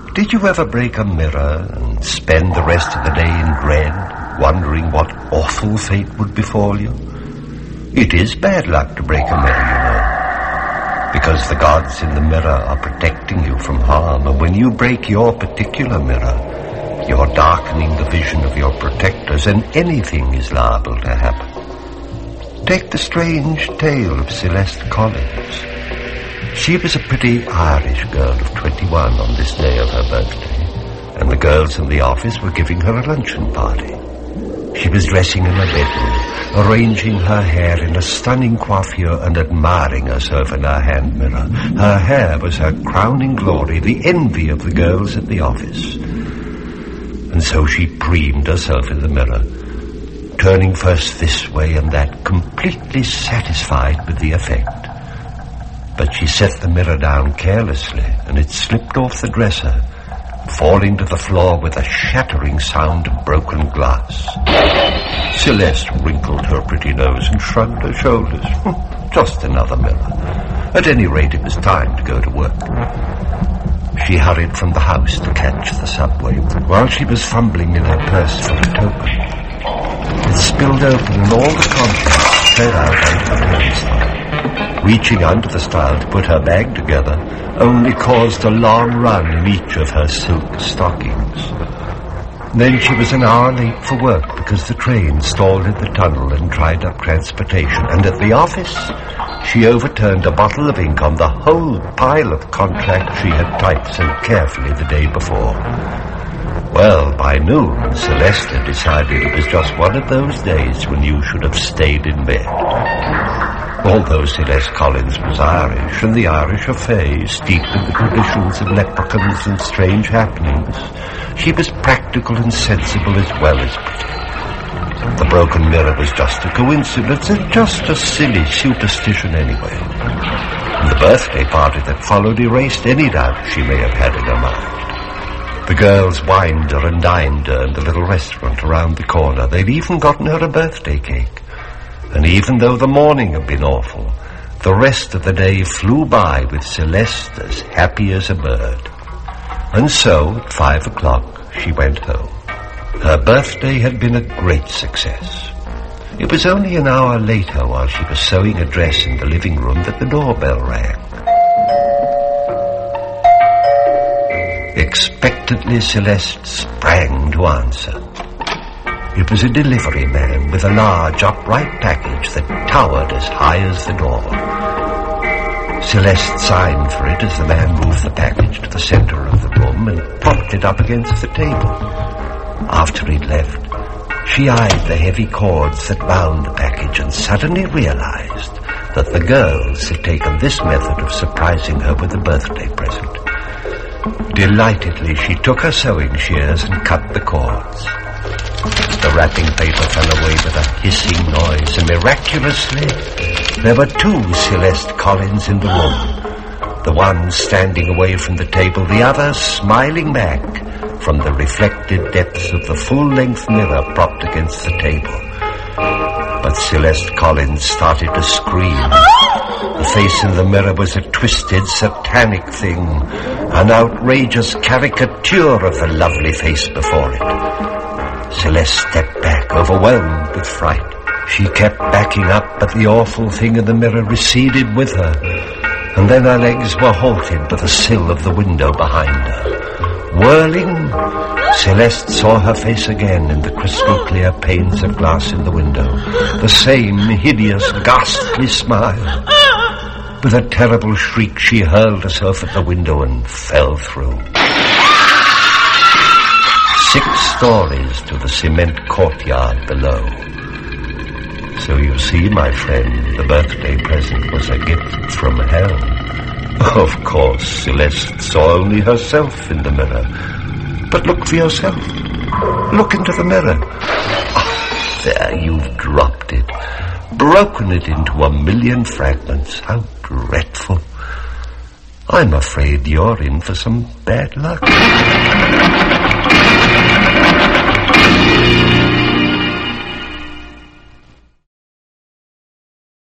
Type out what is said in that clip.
Did you ever break a mirror and spend the rest of the day in dread, wondering what awful fate would befall you? It is bad luck to break a mirror, you know, because the gods in the mirror are protecting you from harm, and when you break your particular mirror, you're darkening the vision of your protectors, and anything is liable to happen. Take the strange tale of Celeste Collins. She was a pretty Irish girl of 21 on this day of her birthday, and the girls in the office were giving her a luncheon party. She was dressing in her bedroom, arranging her hair in a stunning coiffure and admiring herself in her hand mirror. Her hair was her crowning glory, the envy of the girls at the office. And so she preened herself in the mirror, turning first this way and that, completely satisfied with the effect. But she set the mirror down carelessly, and it slipped off the dresser, falling to the floor with a shattering sound of broken glass. Celeste wrinkled her pretty nose and shrugged her shoulders. Just another mirror. At any rate, it was time to go to work. She hurried from the house to catch the subway. While she was fumbling in her purse for a token, it spilled open and all the contents fell out onto the turnstile. Reaching under the stile to put her bag together only caused a long run in each of her silk stockings. Then she was an hour late for work because the train stalled in the tunnel and dried up transportation. And at the office, she overturned a bottle of ink on the whole pile of contracts she had typed so carefully the day before. Well, by noon, Celeste had decided it was just one of those days when you should have stayed in bed. Although Celeste Collins was Irish, and the Irish are fey, steeped in the traditions of leprechauns and strange happenings, she was practical and sensible as well as pretty. The broken mirror was just a coincidence, and just a silly superstition anyway. And the birthday party that followed erased any doubt she may have had in her mind. The girls wined her and dined her in the little restaurant around the corner. They'd even gotten her a birthday cake. And even though the morning had been awful, the rest of the day flew by with Celeste as happy as a bird. And so, at 5 o'clock, she went home. Her birthday had been a great success. It was only an hour later, while she was sewing a dress in the living room, that the doorbell rang. Expectantly, Celeste sprang to answer. It was a delivery man with a large upright package that towered as high as the door. Celeste signed for it as the man moved the package to the center of the room and propped it up against the table. After he'd left, she eyed the heavy cords that bound the package and suddenly realized that the girls had taken this method of surprising her with a birthday present. Delightedly, she took her sewing shears and cut the cords. The wrapping paper fell away with a hissing noise, and miraculously, there were 2 Celeste Collins in the room. The one standing away from the table, the other smiling back from the reflected depths of the full-length mirror propped against the table. But Celeste Collins started to scream. The face in the mirror was a twisted, satanic thing, an outrageous caricature of the lovely face before it. Celeste stepped back, overwhelmed with fright. She kept backing up, but the awful thing in the mirror receded with her, and then her legs were halted by the sill of the window behind her. Whirling, Celeste saw her face again in the crystal-clear panes of glass in the window, the same hideous, ghastly smile. With a terrible shriek, she hurled herself at the window and fell through. 6 stories to the cement courtyard below. So you see, my friend, the birthday present was a gift from hell. Of course, Celeste saw only herself in the mirror. But look for yourself. Look into the mirror. Oh, there, you've dropped it. Broken it into 1,000,000 fragments. How dreadful. I'm afraid you're in for some bad luck.